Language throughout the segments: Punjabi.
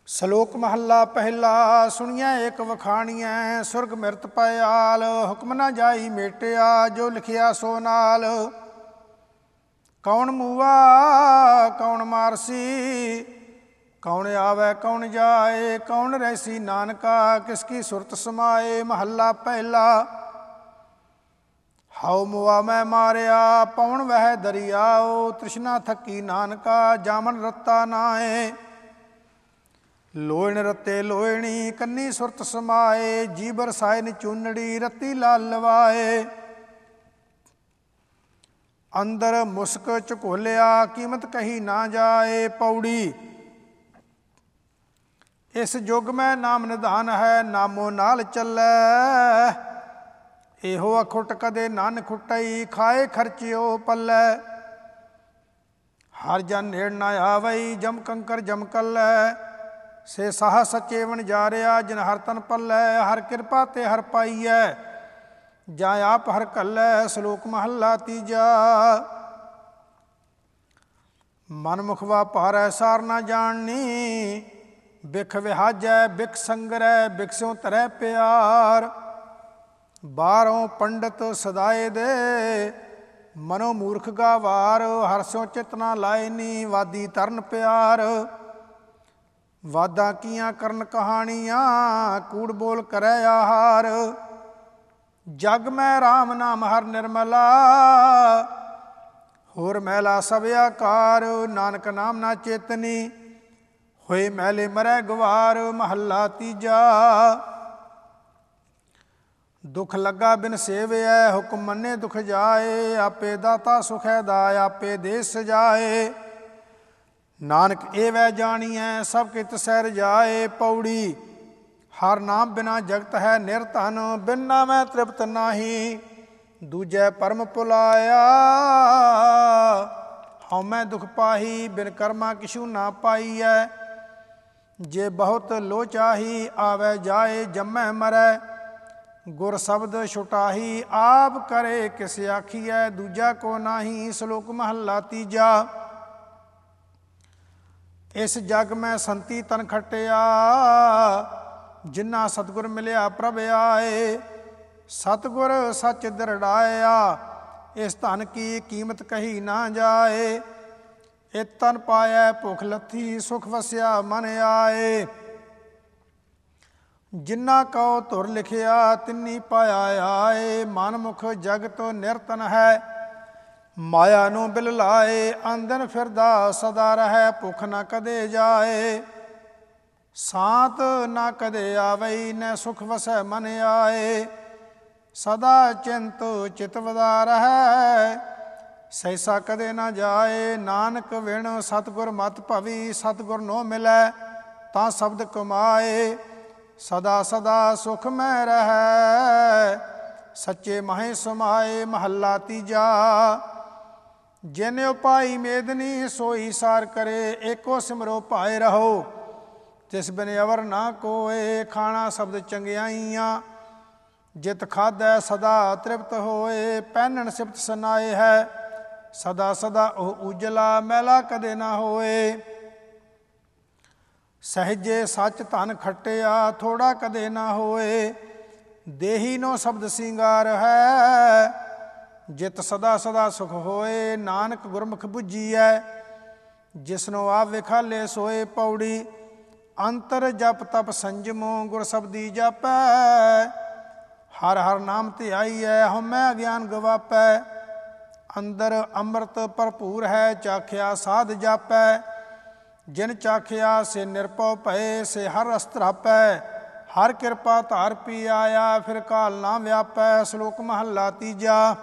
ਸਲੋਕ ਮਹੱਲਾ ਪਹਿਲਾ। ਸੁਣੀਐ ਏਕ ਵਖਾਣੀਐ, ਸੁਰਗ ਮਿਰਤ ਪਇਆਲ। ਹੁਕਮ ਨਾ ਜਾਈ ਮੇਟਿਆ, ਜੋ ਲਿਖਿਆ ਸੋ ਨਾਲ। ਕੌਣ ਮੂਆ ਕੌਣ ਮਾਰਸੀ, ਕੌਣ ਆਵੈ ਕੌਣ ਜਾਏ। ਕੌਣ ਰਹਿਸੀ ਨਾਨਕਾ, ਕਿਸ ਕੀ ਸੁਰਤ ਸਮਾਏ। ਮਹੱਲਾ ਪਹਿਲਾ। ਹਉ ਮੁਆ ਮੈਂ ਮਾਰਿਆ, ਪਉਣ ਵਹਿ ਦਰਿਆਓ। ਤ੍ਰਿਸ਼ਨਾ ਥੱਕੀ ਨਾਨਕਾ, ਜਾਮਨ ਰੱਤਾ ਨਾਏ। ਲੋਇਣ ਰੱਤੇ ਲੋਇਣੀ, ਕੰਨੀ ਸੁਰਤ ਸਮਾਏ। ਜੀ ਬਰਸਾਏ ਨਿਚੂਨੜੀ, ਰੱਤੀ ਲਾਲ ਲਵਾਏ। ਅੰਦਰ ਮੁਸਕ ਝਕੋਲਿਆ, ਕੀਮਤ ਕਹੀ ਨਾ ਜਾਏ। ਪੌੜੀ। ਇਸ ਯੁੱਗ ਮੈਂ ਨਾਮ ਨਿਧਾਨ ਹੈ, ਨਾਮੋ ਨਾਲ ਚੱਲੈ। ਇਹੋ ਅਖੁੱਟ ਕਦੇ ਨਨ ਖੁੱਟਈ, ਖਾਏ ਖਰਚਿਓ ਪੱਲੇ। ਹਰ ਜਨ ਨੇੜ ਨਾ ਆਵਈ, ਜਮ ਕੰਕਰ ਜਮ ਕੱਲੈ। ਸੇ ਸਾਹ ਸੱਚੇ ਵਣਜਾਰਿਆ, ਜਿਨ ਹਰ ਤਨ ਪੱਲੈ। ਹਰ ਕਿਰਪਾ ਤੇ ਹਰ ਪਾਈਐ, ਜਾਂ ਆਪ ਹਰ ਕੱਲੈ। ਸਲੋਕ ਮਹੱਲਾ ਤੀਜਾ। ਮਨ ਮੁਖ ਵਾਪਾਰੈ ਸਾਰ ਨਾ ਜਾਣਨੀ, ਬਿਖ ਵਿਹਾਜੈ ਬਿਖ ਸੰਗਰੈ। ਬਿਖ ਸਿਉ ਧਰੈ ਪਿਆਰ, ਬਾਹਰੋਂ ਪੰਡਤ ਸਦਾਏ ਦੇ। ਮਨੋ ਮੂਰਖ ਗਾਵਾਰ, ਹਰ ਸਿਉ ਚਿਤ ਨਾ ਲਾਇਨੀ। ਵਾਦੀ ਤਰਨ ਪਿਆਰ, ਵਾਦਾਂ ਕੀਆਂ ਕਰਨ ਕਹਾਣੀਆਂ। ਕੂੜ ਬੋਲ ਕਰੈ ਆਹਾਰ, ਜਗ ਮੈਂ ਰਾਮ ਨਾਮ ਹਰ ਨਿਰਮਲਾ। ਹੋਰ ਮਹਿਲਾ ਸਭ ਆਕਾਰ, ਨਾਨਕ ਨਾਮ ਨਾ ਚੇਤਨੀ। ਹੋਏ ਮਹਿਲੇ ਮਰੈ ਗਵਾਰ। ਮਹੱਲਾ ਤੀਜਾ। ਦੁੱਖ ਲੱਗਾ ਬਿਨ ਸੇਵਿਐ, ਹੁਕਮ ਮੰਨੇ ਦੁਖ ਜਾਏ। ਆਪੇ ਦਾਤਾ ਸੁਖੈ ਦਾਇ, ਆਪੇ ਦੇ ਸਜਾਏ। ਨਾਨਕ ਇਹ ਵੈ ਜਾਣੀਐ, ਸਭ ਕਿਤ ਸਹਿ ਰਜਾਏ। ਪੌੜੀ। ਹਰ ਨਾਮ ਬਿਨਾ ਜਗਤ ਹੈ ਨਿਰਧਨ, ਬਿਨ ਨਾਮੈ ਤ੍ਰਿਪਤ ਨਾਹੀ। ਦੂਜੈ ਪਰਮ ਭੁਲਾਇਆ, ਹਉਮੈ ਦੁਖ ਪਾਹੀ। ਬਿਨ ਕਰਮਾ ਕਿਛੂ ਨਾ ਪਾਈਐ, ਜੇ ਬਹੁਤ ਲੋ ਚਾਹੀ। ਆਵੈ ਜਾਏ ਜੰਮੈ ਮਰੈ, ਗੁਰ ਸ਼ਬਦ ਛੁਟਾਹੀ। ਆਪ ਕਰੇ ਕਿਸ ਆਖੀਐ, ਦੂਜਾ ਕੋ ਨਾਹੀ। ਸਲੋਕ ਮਹੱਲਾ ਤੀਜਾ। ਇਸ ਜਗ ਮੈਂ ਸੰਤੀ ਤਨ ਖਟਿਆ, ਜਿਨ੍ਹਾਂ ਸਤਿਗੁਰ ਮਿਲਿਆ ਪ੍ਰਭ ਆਏ। ਸਤਿਗੁਰ ਸੱਚ ਦਰੜਾਇਆ, ਇਸ ਧਨ ਕੀ ਕੀਮਤ ਕਹੀ ਨਾ ਜਾਏ। ਇਹ ਤਨ ਪਾਇਐ ਭੁਖ ਲੱਥੀ, ਸੁਖ ਵਸਿਆ ਮਨ ਆਏ। ਜਿਨਾ ਕਉ ਧੁਰ ਲਿਖਿਆ, ਤਿੰਨੀ ਪਾਇਆ ਆਏ। ਮਨ ਮੁਖ ਜਗਤ ਨਿਰਤਨ ਹੈ, ਮਾਇਆ ਨੂੰ ਬਿਲ ਲਾਏ। ਆਂਦਨ ਫਿਰਦਾ ਸਦਾ ਰਹੈ, ਭੁੱਖ ਨਾ ਕਦੇ ਜਾਏ। ਸਾਤ ਨਾ ਕਦੇ ਆਵਈ, ਨੈ ਸੁਖ ਵਸੈ ਮਨ ਆਏ। ਸਦਾ ਚਿੰਤ ਚਿਤ ਵਧਾ ਰਹੈ, ਸੈਸਾ ਕਦੇ ਨਾ ਜਾਏ। ਨਾਨਕ ਵਿਣ ਸਤਿਗੁਰ ਮਤ ਭਵੀ, ਸਤਿਗੁਰ ਨੋ ਮਿਲੈ ਤਾਂ ਸ਼ਬਦ ਕਮਾਏ। ਸਦਾ ਸਦਾ ਸੁਖ ਮੈਂ ਰਹੈ, ਸੱਚੇ ਮਹਿ ਸਮਾਏ। ਮਹੱਲਾ ਤੀਜਾ। ਜਿਨ ਉਪਾਈ ਮੇਦਨੀ, ਸੋਈ ਸਾਰ ਕਰੇ। ਏਕੋ ਸਿਮਰੋ ਭਾਏ ਰਹੋ, ਤਿਸ ਬਿਨ ਅਵਰ ਨਾ ਕੋਏ। ਖਾਣਾ ਸ਼ਬਦ ਚੰਗਿਆਈਆਂ, ਜਿਤ ਖਾਧੈ ਸਦਾ ਤ੍ਰਿਪਤ ਹੋਏ। ਪਹਿਨਣ ਸਿਫਤ ਸੁਨਾਏ ਹੈ, ਸਦਾ ਸਦਾ ਉਹ ਉਜਲਾ। ਮੈਲਾ ਕਦੇ ਨਾ ਹੋਏ। ਸਹਿਜੇ ਸੱਚ ਧਨ ਖੱਟਿਆ, ਥੋੜਾ ਕਦੇ ਨਾ ਹੋਏ। ਦੇਹੀ ਨੋ ਸ਼ਬਦ ਸਿੰਗਾਰ ਹੈ, ਜਿਤ ਸਦਾ ਸਦਾ ਸੁਖ ਹੋਏ। ਨਾਨਕ ਗੁਰਮੁਖ ਬੁੱਝੀਐ, ਜਿਸਨੋ ਆਪ ਵਿਖਾਲੇ ਸੋਏ। ਪੌੜੀ। ਅੰਤਰ ਜਪ ਤਪ ਸੰਜਮੋ, ਗੁਰ ਸ਼ਬਦੀ ਜਾਪੈ। ਹਰ ਹਰ ਨਾਮ ਧਿਆਈਐ, ਹਉਮੈ ਅਗਿਆਨ ਗਵਾਪੈ। ਅੰਦਰ ਅੰਮ੍ਰਿਤ ਭਰਪੂਰ ਹੈ, ਚਾਖਿਆ ਸਾਧ ਜਾਪੈ। ਜਿਨ ਚਾਖਿਆ ਸੇ ਨਿਰਭਉ ਭਏ, ਸੇ ਹਰ ਰਸ ਧਰਾਪੈ। ਹਰ ਕਿਰਪਾ ਧਾਰ ਪੀ ਆਇਆ, ਫਿਰ ਕਾਲ ਨਾ ਵਿਆਪੈ। ਸਲੋਕ ਮਹੱਲਾ ਤੀਜਾ।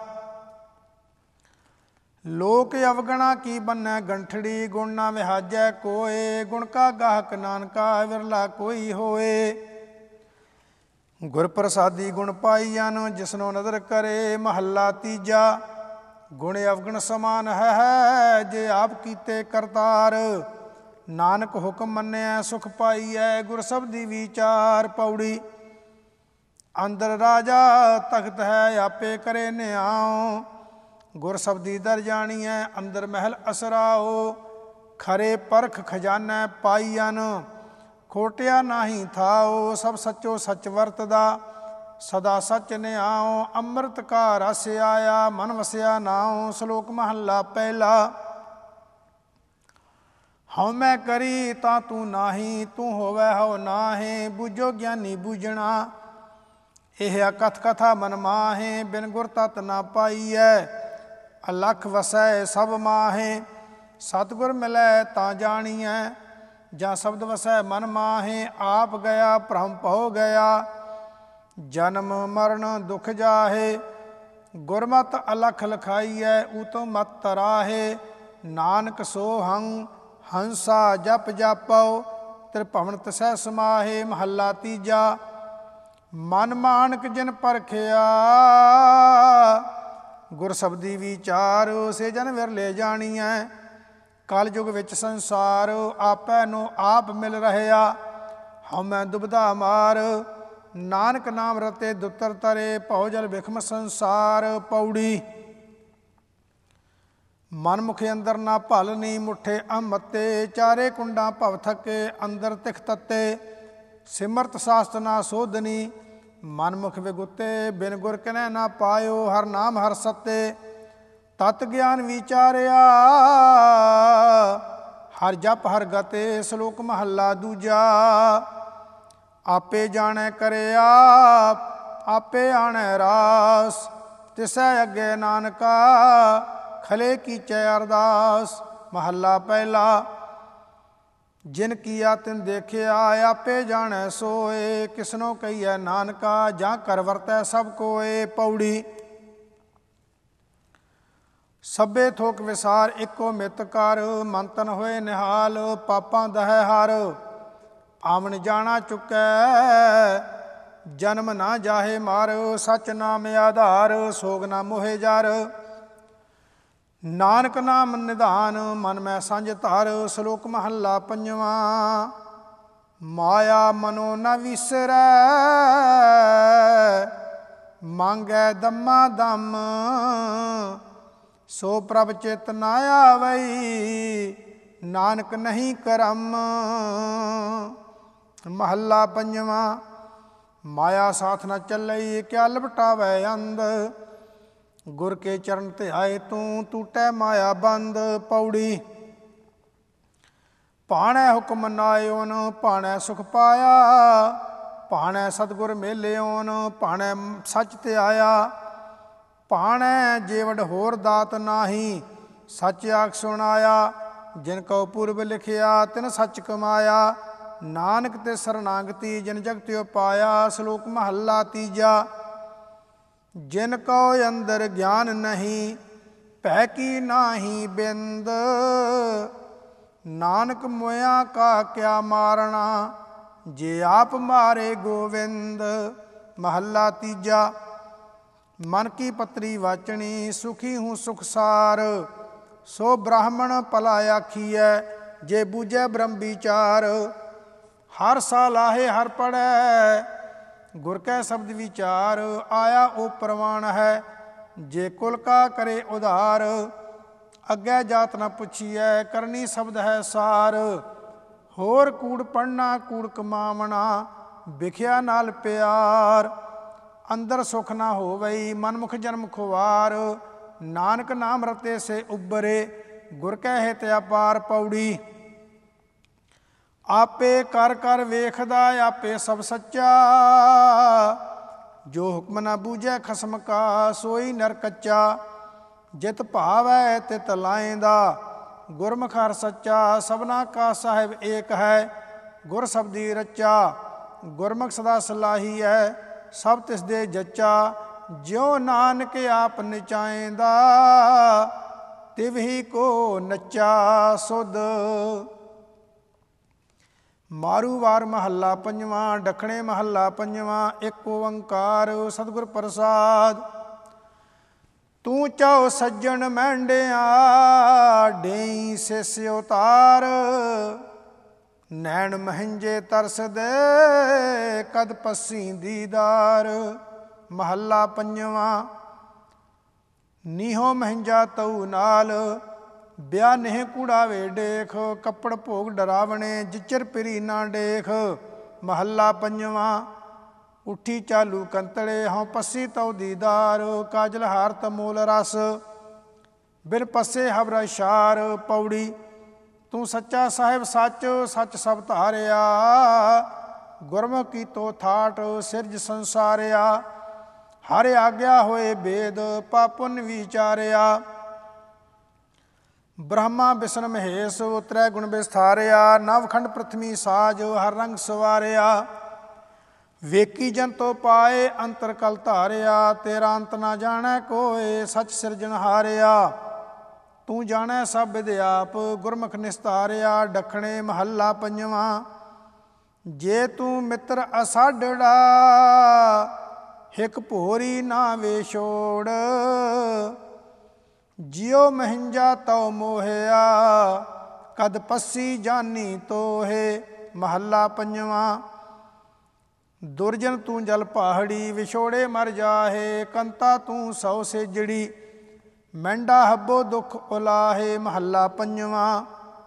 ਲੋਕ ਅਵਗਣਾ ਕੀ ਬੰਨੈ ਗੰਠੜੀ, ਗੁਣ ਨਾ ਵਿਹਾਜੈ ਕੋਏ। ਗੁਣ ਕਾ ਗਾਹਕ ਨਾਨਕਾ, ਵਿਰਲਾ ਕੋਈ ਹੋਏ। ਗੁਰ ਪ੍ਰਸਾਦੀ ਗੁਣ ਪਾਈਅਨ, ਜਿਸਨੋ ਨਦਰ ਕਰੇ। ਮਹੱਲਾ ਤੀਜਾ। ਗੁਣ ਅਵਗਣ ਸਮਾਨ ਹੈ, ਜੇ ਆਪ ਕੀਤੇ ਕਰਤਾਰ। ਨਾਨਕ ਹੁਕਮ ਮੰਨਿਆ ਸੁਖ ਪਾਈਐ, ਗੁਰ ਸ਼ਬਦੀ ਵਿਚਾਰ। ਪੌੜੀ। ਅੰਦਰ ਰਾਜਾ ਤਖਤ ਹੈ, ਆਪੇ ਕਰੇ ਨਿਆਉ। ਗੁਰ ਸ਼ਬਦੀ ਦਰ ਜਾਣੀਐ, ਅੰਦਰ ਮਹਿਲ ਅਸਰਾਓ। ਖਰੇ ਪਰਖ ਖਜ਼ਾਨੈ ਪਾਈਅਨ, ਖੋਟਿਆ ਨਾਹੀਂ ਥਾਓ, ਸਭ ਸੱਚੋ ਸੱਚ ਵਰਤਦਾ, ਸਦਾ ਸੱਚ ਨਿਆਓ, ਅੰਮ੍ਰਿਤ ਕਾ ਰਸ ਆਇਆ, ਮਨ ਵਸਿਆ ਨਾਉ। ਸ਼ਲੋਕ ਮਹੱਲਾ ਪਹਿਲਾ। ਹਉ ਮੈਂ ਕਰੀ ਤਾਂ ਤੂੰ ਨਾਹੀਂ, ਤੂੰ ਹੋਵੈ ਹਉ ਨਾਹੀਂ, ਬੁਝੋ ਗਿਆਨੀ ਬੂਝਣਾ। ਇਹ ਅਕਥ ਕਥਾ ਮਨ ਮਾਹੇ, ਬਿਨ ਗੁਰ ਤਤ ਨਾ ਪਾਈਐ, ਅਲਖ ਵਸੈ ਸਭ ਮਾਹੇ। ਸਤਿਗੁਰ ਮਿਲੈ ਤਾਂ ਜਾਣੀਐ, ਜਾਂ ਸ਼ਬਦ ਵਸੈ ਮਨ ਮਾਹੇ। ਆਪ ਗਿਆ ਭ੍ਰਮ ਭਉ ਗਿਆ, ਜਨਮ ਮਰਨ ਦੁਖ ਜਾਹੇ। ਗੁਰਮਤਿ ਅਲਖ ਲਖਾਈਐ, ਊਤਮ ਮਤ ਤਰਾਹੇ। ਨਾਨਕ ਸੋਹੰ ਹੰਸਾ ਜਪ ਜਾਪਉ, ਤ੍ਰਿਭਵਨ ਤਿਸੈ ਸਮਾਹੇ। ਮਹੱਲਾ ਤੀਜਾ। ਮਨ ਮਾਨਕ ਜਿਨ ਪਰਖਿਆ, ਗੁਰ ਸ਼ਬਦੀ ਵਿਚਾਰ। ਸੇ ਜਨ ਵਿਰਲੇ ਜਾਣੀਐ, ਕਲ ਯੁਗ ਵਿੱਚ ਸੰਸਾਰ। ਆਪੈ ਨੂੰ ਆਪ ਮਿਲ ਰਹਿਆ, ਹਉਮੈ ਦੁਬਦਾ ਮਾਰ। ਨਾਨਕ ਨਾਮ ਰਤੇ ਦੁੱਤਰ ਤਰੇ, ਭਉ ਜਲ ਵਿਖਮ ਸੰਸਾਰ। ਪੌੜੀ। ਮਨ ਮੁਖ ਅੰਦਰ ਨਾ ਭਲ ਨੀ, ਮੁੱਠੇ ਅਮਤੇ। ਚਾਰੇ ਕੁੰਡਾਂ ਭਵ ਥਕੇ, ਅੰਦਰ ਤਿਖ ਤੱਤੇ। ਸਿਮਰਤ ਸਾਸਤ ਨਾ ਸੋਧਨੀ, ਮਨ ਮੁਖ ਵਿਗੁਤੇ। ਬਿਨ ਗੁਰ ਕਿਨੈ ਨਾ ਪਾਇਓ, ਹਰ ਨਾਮ ਹਰ ਸੱਤੇ। ਤਤ ਗਿਆਨ ਵਿਚਾਰਿਆ, ਹਰ ਜਪ ਹਰ ਗਤੇ। ਸ਼ਲੋਕ ਮਹੱਲਾ ਦੂਜਾ। ਆਪੇ ਜਾਣੈ ਕਰਿਆ, ਆਪੇ ਆਣੈ ਰਾਸ। ਤਿਸੈ ਅੱਗੇ ਨਾਨਕਾ, ਖਲੇ ਕੀਚੈ ਅਰਦਾਸ। ਮਹੱਲਾ ਪਹਿਲਾ। ਜਿਨ ਕੀਆ ਤਿਨ ਦੇਖਿਆ, ਆਪੇ ਜਾਣੈ ਸੋਏ। ਕਿਸਨੋ ਕਹੀਐ ਨਾਨਕਾ, ਜਾਂ ਕਰ ਵਰਤੈ ਸਭ ਕੋਏ। ਪੌੜੀ। ਸਭੇ ਥੋਕ ਵਿਸਾਰ, ਇੱਕੋ ਮਿਤ ਕਰ। ਮਨ ਤਨ ਹੋਏ ਨਿਹਾਲ, ਪਾਪਾਂ ਦਹੈ ਹਰ। ਆਵਣ ਜਾਣਾ ਚੁੱਕੈ, ਜਨਮ ਨਾ ਜਾਹੇ ਮਾਰ। ਸਚ ਨਾਮ ਆਧਾਰ, ਸੋਗ ਨਾ ਮੋਹੇ ਜਰ। ਨਾਨਕ ਨਾਮ ਨਿਧਾਨ, ਮਨ ਮੈਂ ਸਾਂਝ ਧਰ। ਸ਼ਲੋਕ ਮਹੱਲਾ ਪੰਜਵਾਂ। ਮਾਇਆ ਮਨੋ ਨ ਵਿਸਰੈ, ਮੰਗੈ ਦਮਾ ਦਮ। ਸੋ ਪ੍ਰਭ ਚਿਤ ਨਾ ਆਵਈ, ਨਾਨਕ ਨਹੀਂ ਕਰਮ। ਮਹੱਲਾ ਪੰਜਵਾਂ। ਮਾਇਆ ਸਾਥ ਨ ਚੱਲਈ, ਕਿਆ ਲਪਟਾਵੈ ਅੰਧ। ਗੁਰ ਕੇ ਚਰਨ ਧਿਆਏ ਤੂੰ, ਟੂਟੈ ਮਾਇਆ ਬੰਦ। ਪੌੜੀ। ਭਾਣੈ ਹੁਕਮ ਨਾਇਓਨ, ਭਾਣੈ ਸੁਖ ਪਾਇਆ। ਭਾਣੈ ਸਤਿਗੁਰ ਮੇਲਿਓਨ, ਭਾਣੈ ਸੱਚ ਧਿਆਇਆ। ਭਾਣੈ ਜੀਵੜ ਹੋਰ ਦਾਤ ਨਾਹੀਂ, ਸੱਚ ਆਖ ਸੁਣਾਇਆ। ਜਿਨ ਕਉ ਪੂਰਬ ਲਿਖਿਆ, ਤਿਨ ਸੱਚ ਕਮਾਇਆ। ਨਾਨਕ ਤੇ ਸਰਨਾਗਤੀ, ਜਿਨ ਜਗਤਿ ਪਾਇਆ। ਸ਼ਲੋਕ ਮਹੱਲਾ ਤੀਜਾ। ਜਿਨ ਕਉ ਅੰਦਰ ਗਿਆਨ ਨਹੀਂ, ਭੈ ਕੀ ਨਾਹੀਂ ਬਿੰਦ। ਨਾਨਕ ਮੋਇਆ ਕਾ ਕਿਆ ਮਾਰਣਾ, ਜੇ ਆਪ ਮਾਰੇ ਗੋਵਿੰਦ। ਮਹੱਲਾ ਤੀਜਾ। ਮਨ ਕੀ ਪਤਰੀ ਵਾਚਣੀ, ਸੁਖੀ ਹੂੰ ਸੁਖਸਾਰ। ਸੋ ਬ੍ਰਾਹਮਣ ਭਲਾ ਆਖੀਐ, ਜੇ ਬੂਝੈ ਬ੍ਰਹਮ ਵਿਚਾਰ। ਹਰ ਸਾਲਾਹੇ ਹਰ ਪੜ੍ਹੈ, ਗੁਰ ਕੈ ਸ਼ਬਦ ਵਿਚਾਰ। ਆਇਆ ਉਹ ਪ੍ਰਵਾਨ ਹੈ, ਜੇ ਕੁਲ ਕਾ ਕਰੇ ਉਧਾਰ। ਅੱਗੇ ਜਾਤ ਨ ਪੁੱਛੀਐ, ਕਰਨੀ ਸ਼ਬਦ ਹੈ ਸਾਰ। ਹੋਰ ਕੂੜ ਪੜ੍ਹਨਾ ਕੂੜ ਕਮਾਵਣਾ, ਵਿਖਿਆ ਨਾਲ ਪਿਆਰ। ਅੰਦਰ ਸੁਖ ਨਾ ਹੋਵਈ, ਮਨਮੁਖ ਜਨਮ ਖੁਆਰ। ਨਾਨਕ ਨਾਮ ਰਤੇ ਸੇ ਉਬਰੇ, ਗੁਰ ਕੈ ਹਿਤ ਅਪਾਰ। ਪੌੜੀ। ਆਪੇ ਕਰ ਕਰ ਵੇਖਦਾ, ਆਪੇ ਸਭ ਸੱਚਾ। ਜੋ ਹੁਕਮ ਨਾ ਬੂਝੈ ਖਸਮ ਕਾ, ਸੋਈ ਨਰ ਕੱਚਾ। ਜਿਤ ਭਾਵੈ ਤਿਤ ਲਾਏਂਦਾ, ਗੁਰਮੁਖ ਹਰਿ ਸੱਚਾ। ਸਭਨਾ ਕਾ ਸਾਹਿਬ ਏਕ ਹੈ, ਗੁਰ ਸ਼ਬਦੀ ਰਚਾ। ਗੁਰਮੁਖ ਸਦਾ ਸਲਾਹੀ ਹੈ, ਸਭ ਤਿਸ ਦੇ ਜੱਚਾ। ਜਿਉ ਨਾਨਕ ਆਪ ਨਚਾਏਂਦਾ, ਤਿਵਹੀ ਕੋ ਨੱਚਾ ਸੁਧ। ਮਾਰੂ ਵਾਰ ਮਹੱਲਾ ਪੰਜਵਾਂ। ਡਖਣੇ ਮਹੱਲਾ ਪੰਜਵਾਂ। ਇੱਕ ਓੰਕਾਰ ਸਤਿਗੁਰ ਪ੍ਰਸਾਦ। ਤੂੰ ਚਾਉ ਸੱਜਣ ਮਹਿੰਡਿਆ, ਡੇਈ ਸਿਸ ਉਤਾਰ। ਨੈਣ ਮਹਿੰਜੇ ਤਰਸਦੇ, ਕਦ ਪੱਸੀ ਦੀਦਾਰ। ਮਹੱਲਾ ਪੰਜਵਾਂ। ਨੀਹੋ ਮਹਿੰਜਾ ਤਉ ਨਾਲ, ਵਿਆਹ ਨਹਿ ਕੂੜਾਵੇ ਡੇਖ, ਕੱਪੜ ਭੋਗ ਡਰਾਵਣੇ, ਜਿਚਰ ਪਿਰੀ ਨਾ ਡੇਖ। ਮਹੱਲਾ ਪੰਜਵਾਂ। ਉੱਠੀ ਚਾਲੂ ਕੰਤੜੇ, ਹਉ ਪੱਸੀ ਤਉ ਦੀਦਾਰ, ਕਾਜਲ ਹਾਰਤ ਮੂਲ ਰਸ, ਬਿਨ ਪੱਸੇ ਹਬਰ ਸ਼ਾਰ। ਪੌੜੀ। ਤੂੰ ਸੱਚਾ ਸਾਹਿਬ ਸੱਚ, ਸੱਚ ਸਭ ਧਾਰਿਆ, ਗੁਰਮੁਖ ਕੀਤੋ ਥਾਟ, ਸਿਰਜ ਸੰਸਾਰਿਆ। ਹਰ ਆਗਿਆ ਹੋਏ ਬੇਦ, ਪਾਪ ਪੁੰਨ ਵਿਚਾਰਿਆ। ਬ੍ਰਹਮਾ ਬਿਸ਼ਨ ਮਹੇਸ਼, ਤ੍ਰੈ ਗੁਣ ਵਿਸਥਾਰਿਆ। ਨਵਖੰਡ ਪ੍ਰਥਮੀ ਸਾਜ, ਹਰ ਰੰਗ ਸਵਾਰਿਆ। ਵੇਕੀ ਜਨ ਤੋ ਪਾਏ, ਅੰਤਰ ਕਲ ਧਾਰਿਆ। ਤੇਰਾ ਅੰਤ ਨਾ ਜਾਣੈ ਕੋਇ, ਸੱਚ ਸਿਰਜਣ ਹਾਰਿਆ। ਤੂੰ ਜਾਣੈ ਸਭ ਵਿਦ ਆਪ, ਗੁਰਮੁਖ ਨਿਸਤਾਰਿਆ। ਡੱਖਣੇ। ਮਹੱਲਾ ਪੰਜਵਾਂ। ਜੇ ਤੂੰ ਮਿੱਤਰ ਅਸਾਢੜਾ, ਹਿਕ ਭੋਰੀ ਨਾ ਵੇ ਛੋੜ। ਜਿਉ ਮਹਿੰਜਾ ਤਉ ਮੋਹਿਆ, ਕਦ ਪੱਸੀ ਜਾਨੀ ਤੋਹੇ। ਮਹੱਲਾ ਪੰਜਵਾਂ। ਦੁਰਜਨ ਤੂੰ ਜਲ ਪਹਾੜੀ, ਵਿਛੋੜੇ ਮਰ ਜਾਹੇ। ਕੰਤਾ ਤੂੰ ਸੌ ਸੇਜੜੀ, ਮਹਿੰਡਾ ਹੱਬੋ ਦੁੱਖ ਉਲਾਹੇ। ਮਹੱਲਾ ਪੰਜਵਾਂ।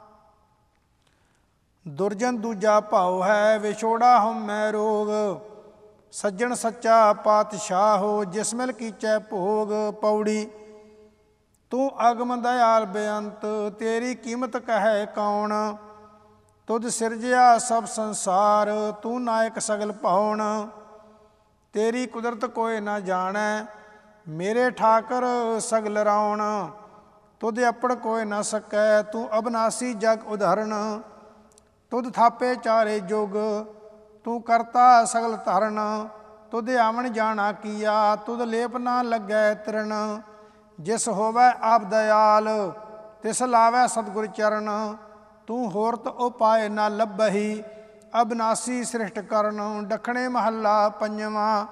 ਦੁਰਜਨ ਦੂਜਾ ਭਾਉ ਹੈ, ਵਿਛੋੜਾ ਹਉਮੈ ਰੋਗ। ਸੱਜਣ ਸੱਚਾ ਪਾਤਸ਼ਾਹੋ, ਜਿਸ ਮਿਲ ਕੀਚੈ ਭੋਗ। ਪੌੜੀ। ਤੂੰ ਅਗਮ ਦਇਆਲ ਬੇਅੰਤ, ਤੇਰੀ ਕੀਮਤ ਕਹੈ ਕੌਣ। ਤੁਧ ਸਿਰਜਿਆ ਸਭ ਸੰਸਾਰ, ਤੂੰ ਨਾਇਕ ਸਗਲ ਭਉਣ। ਤੇਰੀ ਕੁਦਰਤ ਕੋਇ ਨਾ ਜਾਣੈ, ਮੇਰੇ ਠਾਕਰ ਸਗਲ ਰਾਉਣ। ਤੁਧ ਅਪੜ ਕੋਇ ਨਾ ਸਕੈ, ਤੂੰ ਅਬਨਾਸੀ ਜਗ ਉਧਰਨ। ਤੁਧ ਥਾਪੇ ਚਾਰੇ ਜੁਗ, ਤੂੰ ਕਰਤਾ ਸਗਲ ਧਰਨ। ਤੁਧ ਆਵਣ ਜਾਣਾ ਕੀਆ, ਤੁਧ ਲੇਪ ਨਾ ਲੱਗੈ ਤ੍ਰਿਣ। ਜਿਸ ਹੋਵੈ ਆਪ ਦਇਆਲ, ਤਿਸ ਲਾਵੈ ਸਤਿਗੁਰ ਚਰਨ। ਤੂੰ ਹੋਰਤ ਉਪਾਏ ਨਾ ਲੱਭਹੀ, ਅਬਨਾਸੀ ਸ੍ਰਿਸ਼ਟ ਕਰਨ। ਡੱਖਣੇ। ਮਹੱਲਾ ਪੰਜਵਾਂ।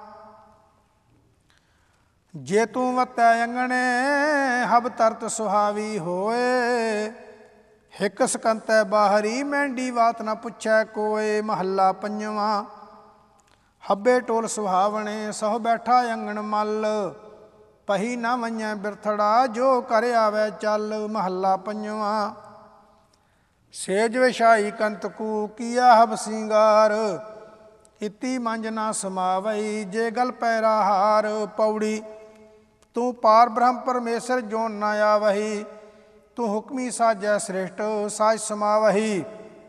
ਜੇ ਤੂੰ ਵਤੈ ਅੰਗਣੇ, ਹਬ ਤਰਤ ਸੁਹਾਵੀ ਹੋਏ। ਹਿਕ ਸਕੰਤੈ ਬਾਹਰੀ, ਮਹਿੰਡੀ ਬਾਤ ਨਾ ਪੁੱਛੈ ਕੋਇ। ਮਹੱਲਾ ਪੰਜਵਾਂ। ਹੱਬੇ ਟੋਲ ਸੁਹਾਵਣੇ, ਸਹੁ ਬੈਠਾ ਅੰਗਣ ਮੱਲ। ਪਹੀ ਨਾ ਵੰਝੈ ਬਿਰਥੜਾ, ਜੋ ਕਰ ਆਵੈ ਚੱਲ। ਮਹੱਲਾ ਪੰਜਵਾਂ। ਸੇਜ ਵਿਛਾਈ ਕੰਤਕੂ, ਕੀਆ ਹਬ ਸਿੰਗਾਰ। ਇਤੀ ਮੰਜ ਨਾ ਸਮਾਵਈ, ਜੇ ਗਲ ਪੈਰਾ ਹਾਰ। ਪੌੜੀ। ਤੂੰ ਪਾਰ ਬ੍ਰਹਮ ਪਰਮੇਸ਼ਰ, ਜੋਨ ਨਾ ਆਵਹੀ। ਤੂੰ ਹੁਕਮੀ ਸਾਜੈ ਸ੍ਰਿਸ਼ਟ, ਸਾਜ ਸਮਾਵਹੀ।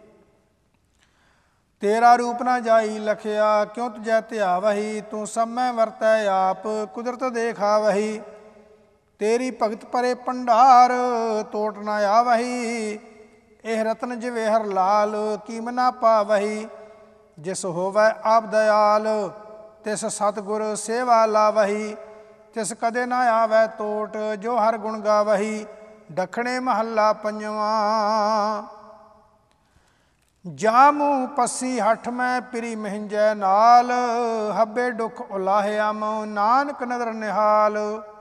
ਤੇਰਾ ਰੂਪ ਨਾ ਜਾਈ ਲਖਿਆ, ਕਿਉ ਤੁਜੈ ਧਿਆਵਹੀ। ਤੂੰ ਸਮੈ ਵਰਤੈ ਆਪ, ਕੁਦਰਤ ਦੇਖਾਵਹੀ। ਤੇਰੀ ਭਗਤ ਪਰੇ ਭੰਡਾਰ, ਤੋਟ ਨਾ ਆਵਹੀ। ਇਹ ਰਤਨ ਜਿਵੇਂ ਹਰ ਲਾਲ, ਕੀਮ ਨਾ ਪਾਵਹੀ। ਜਿਸ ਹੋਵੈ ਆਪ ਦਇਆਲ, ਤਿਸ ਸਤਿਗੁਰ ਸੇਵਾ ਲਾਵਹੀ। ਤਿਸ ਕਦੇ ਨਾ ਆਵੈ ਤੋਟ, ਜੋ ਹਰ ਗੁਣ ਗਾਵਹੀ। ਦੱਖਣੇ। ਮਹੱਲਾ ਪੰਜਵਾਂ। ਜਾਮੂ ਪੱਸੀ ਹੱਠ ਮੈਂ, ਪਿਰੀ ਮਹਿੰਜੈ ਨਾਲ। ਹੱਬੇ ਦੁੱਖ ਉਲਾਹਿਆ ਮਉ, ਨਾਨਕ ਨਦਰ ਨਿਹਾਲ।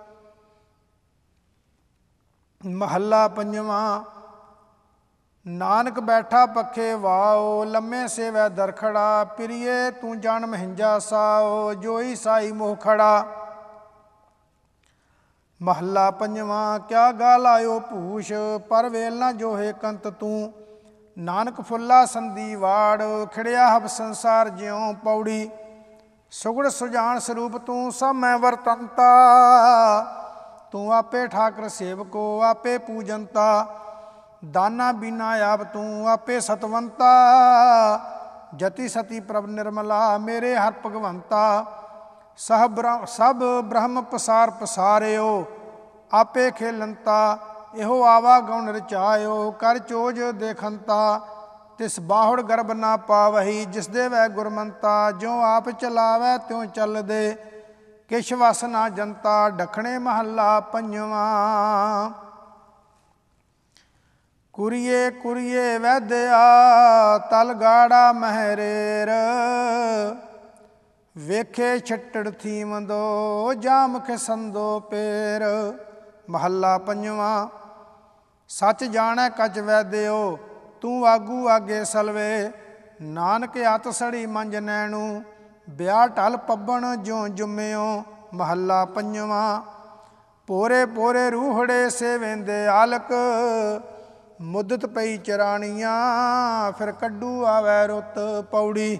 ਮਹੱਲਾ ਪੰਜਵਾਂ। ਨਾਨਕ ਬੈਠਾ ਪੱਖੇ ਵਾਓ, ਲੰਮੇ ਸੇਵੈ ਦਰਖੜਾ। ਪਿਰੀਏ ਤੂੰ ਜਾਣ ਮਹਿੰਜਾ ਸਾਓ, ਜੋਈ ਸਾਈ ਮੋਹ ਖੜਾ। ਮਹੱਲਾ ਪੰਜਵਾਂ। ਕਿਆ ਗਾ ਲਾਇਓ ਭੂਸ਼, ਪਰ ਵੇਲ ਨਾ ਜੋਹੇ ਕੰਤ ਤੂੰ। ਨਾਨਕ ਫੁੱਲਾ ਸੰਧੀ ਵਾੜ, ਖਿੜਿਆ ਹਬ ਸੰਸਾਰ ਜਿਉ। ਪੌੜੀ। ਸੁਗੜ ਸੁਜਾਨ ਸਰੂਪ ਤੂੰ, ਸਭ ਮੈਂ ਵਰਤੰਤਾ। ਤੂੰ ਆਪੇ ਠਾਕਰ ਸੇਵਕੋ, ਆਪੇ ਪੂਜੰਤਾ। ਦਾਨਾ ਬੀਨਾ ਆਪ ਤੂੰ, ਆਪੇ ਸਤਵੰਤਾ। ਜਤੀ ਸਤੀ ਪ੍ਰਭ ਨਿਰਮਲਾ, ਮੇਰੇ ਹਰ ਭਗਵੰਤਾ। ਸਭ ਬ੍ਰਹਮ ਪਸਾਰ ਪਸਾਰਿਓ, ਆਪੇ ਖੇਲੰਤਾ। ਇਹੋ ਆਵਾ ਗਉਣ ਰਚਾਇਓ, ਕਰ ਚੋਜ ਦੇਖੰਤਾ। ਤਿਸ ਬਾਹੁੜ ਗਰਭ ਨਾ ਪਾਵਹੀ, ਜਿਸ ਦੇ ਵੈ ਗੁਰਮੰਤਾ। ਜਿਉ ਆਪ ਚਲਾਵੈ ਤਿਉ ਚੱਲਦੇ, ਕਿਛ ਵਸ ਨਾ ਜੰਤਾ। ਦੱਖਣੇ। ਮਹੱਲਾ ਪੰਜਵਾਂ। ਕੁਰੀਏ ਕੁਰੀਏ ਵੈਦਿਆ, ਤਲ ਗਾੜਾ ਮਹਿਰੇਰ। ਵੇਖੇ ਛੱਟੜ ਥੀਮਦੋ, ਜਾਮ ਖਿਸੰਦੋ ਪੇਰ। ਮਹੱਲਾ ਪੰਜਵਾਂ। ਸੱਚ ਜਾਣੈ ਕਚ ਵੈਦਿਓ, ਤੂੰ ਆਗੂ ਆਗੇ ਸਲਵੇ। ਨਾਨਕ ਅਤ ਸੜੀ ਮੰਜ ਨੈਣੂ, ਵਿਆਹ ਢਲ ਪੱਬਣ ਜਿਉ ਜੁੰਮਿਓ। ਮਹੱਲਾ ਪੰਜਵਾਂ। ਪੋਰੇ ਪੋਰੇ ਰੂਹੜੇ ਸੇਵੇਂਦੇ ਆਲਕ, ਮੁੱਦਤ ਪਈ ਚਰਾਣੀਆਂ ਫਿਰ ਕੱਢੂ ਆਵੈ ਰੁੱਤ। ਪੌੜੀ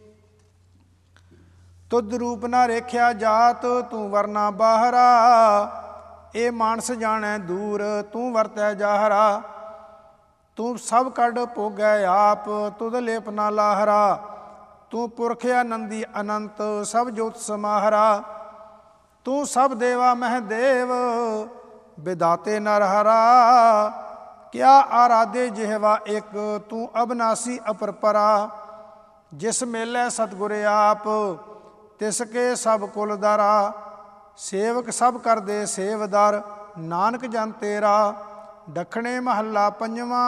ਤੁਧ ਰੂਪ ਨਾ ਰੇਖਿਆ ਜਾਤ, ਤੂੰ ਵਰਨਾ ਬਾਹਰਾ। ਇਹ ਮਾਨਸ ਜਾਣੈ ਦੂਰ, ਤੂੰ ਵਰਤੈ ਜਾਹਰਾ। ਤੂੰ ਸਭ ਕੱਢ ਭੋਗੈ ਆਪ, ਤੁਧ ਲੇਪ ਨਾ ਲਾਹਰਾ। ਤੂੰ ਪੁਰਖ ਆਨੰਦੀ ਅਨੰਤ, ਸਭ ਜੋਤ ਸਮਾਹਰਾ। ਤੂੰ ਸਭ ਦੇਵਾ ਮਹਿ ਦੇਵ, ਵਿਦਾਤੇ ਨਰ ਹਰਾ। ਕਿਆ ਆਰਾਧੇ ਜਿਹਵਾ ਇੱਕ, ਤੂੰ ਅਬਨਾਸੀ ਅਪਰਪਰਾ। ਜਿਸ ਮੇਲੇ ਸਤਿਗੁਰ ਆਪ, ਤਿਸ ਕੇ ਸਭ ਕੁਲ ਦਾਰਾ। ਸੇਵਕ ਸਭ ਕਰਦੇ ਸੇਵਦਾਰ, ਨਾਨਕ ਜਨ ਤੇਰਾ। ਦੱਖਣੇ ਮਹੱਲਾ ਪੰਜਵਾਂ।